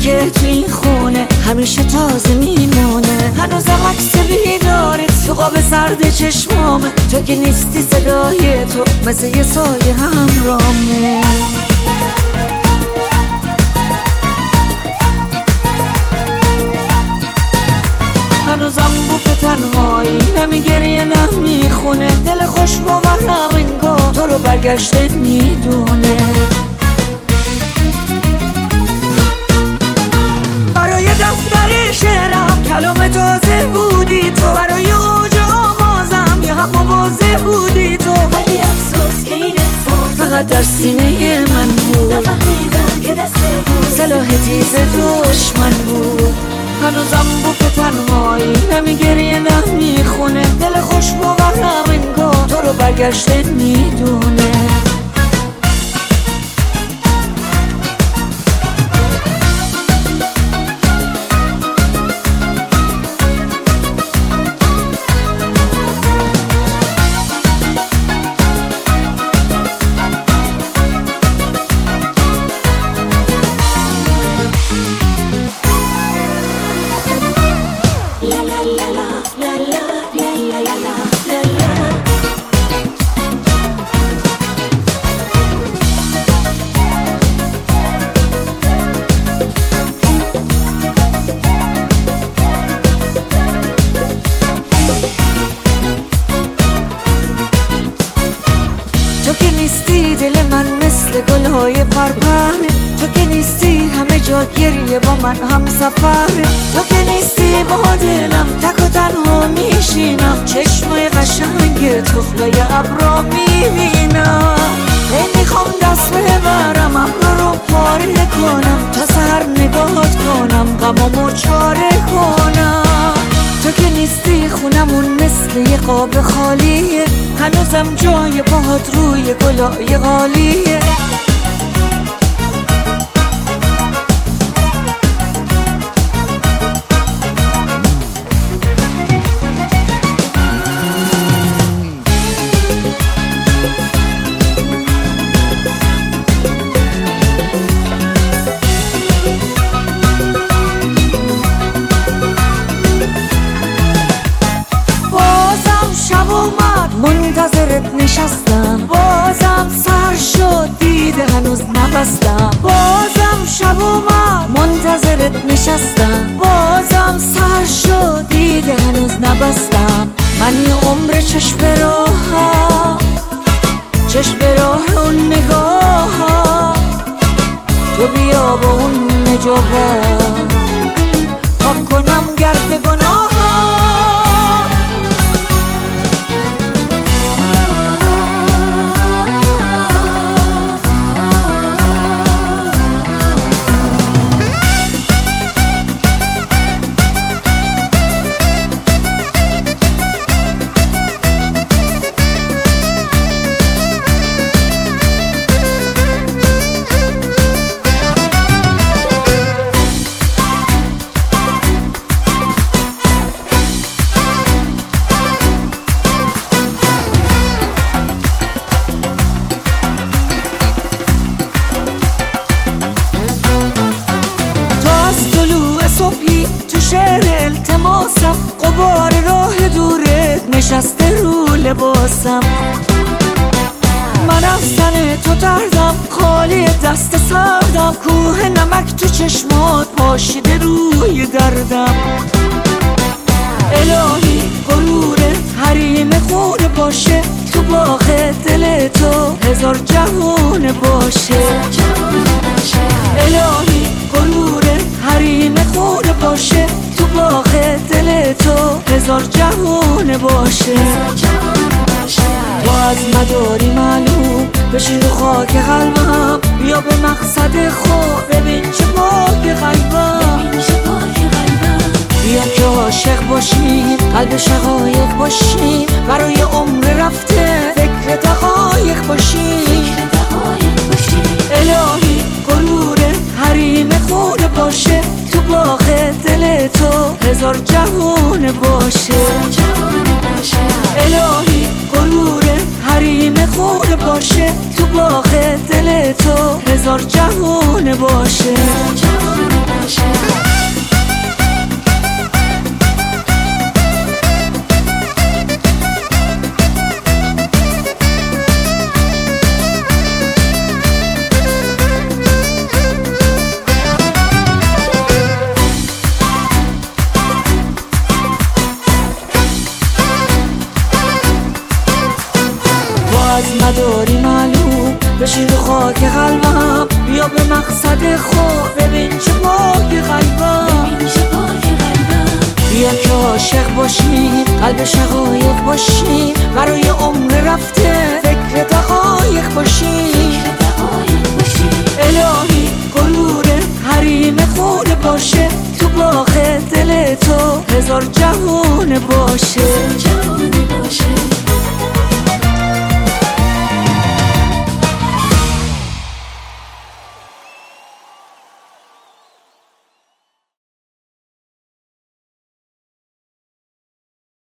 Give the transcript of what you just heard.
که تو این خونه همیشه تازه میمونه. هنوزم عکس بیدارت تو قاب سرد چشمامه، تو که نیستی صدای تو مثل یه سایه همرامه. هنوزم بوف تنهایی نمیگریه نمیخونه، دل خوش باورم انگار تو رو برگشته میدونه. برای دفتر شعرم کلام تازه بودی تو، برای اوج آوازم یه حق واضح بودی تو، ولی افسوس که این اتفاق فقط در سینه من بود، نفهمیدم که دست بود سلاح تیز دشمن بود. هنوزم بوف تنهایی نمیگریه نمیخونه، دل خوش باورم انگار تو رو برگشته میدونه. تو که نیستی دل من مثل گلهای پرپره، تو که نیستی همه جا گریه با من هم سفره، تو که نیستی با دلم تک و تنها میشینم، چشمای قشنگ تو لای ابرا میبینم. ای میخوام دست ببرم ابرا رو پاره کنم، تا سحر نگاهت کنم غمامو چاره کنم. تو که نیستی خونمون مثل یه قاب خالیه، هنوزم جای پاهات روی گلای غالیه. منتظرت نشستم، بازم سر شد دیده هنوز نبستم. بازم شب اومد منتظرت نشستم، بازم سر شد دیده هنوز نبستم. من یه عمر چشم به راهم، چشم به راه اون نگاهم، تو بیا با اون نجابم پاک کنم گرد گناهم. تو شعر التماسم غبار راه دورت نشسته رو لباسم. من از تن تو تردم خالی دست سردم، کوه نمک تو چشمات پاشیده روی دردم. الهی غرورت حریم خون باشه، تو باغ دل تو هزار جهون باشه. الهی غرورت حریم خون باشه، تو باغ دل تو هزار جهون باشه. تو از مداری معلوم بشین رو خاک قلبم، بیا به مقصد خود ببین چه پاک قلبم. بیا که عاشق باشیم قلب شقایق باشیم، برای عمر رفته فکر دقایق باشیم. الهی غرور حریم خون باشه، تو باغ دل تو هزار جهون باشه. الهی غرور حریم خون باشه، تو باغ دل تو هزار جهون باشه. خاک قلبم، بیا به مقصد خود ببین چه پاک قلبم. بیا که عاشق باشیم، قلب شقایق باشیم، برای عمر رفته فکر تا